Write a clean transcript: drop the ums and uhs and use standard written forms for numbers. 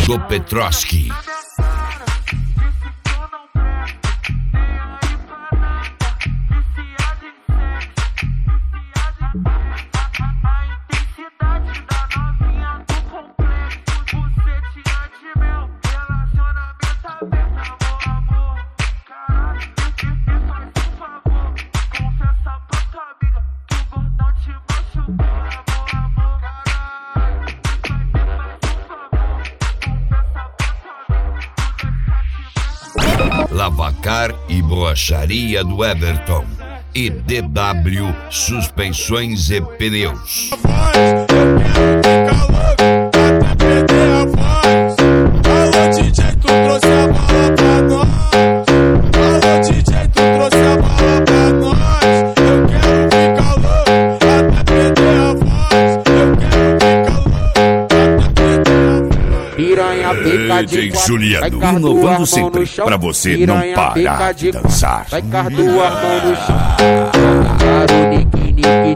do Petroski. Lavacar e Borracharia do Everton e DW Suspensões e Pneus. DJ Juliano, inovando sempre pra você não parar de dançar. Vai com as duas mãos no chão. Para o nique, nique,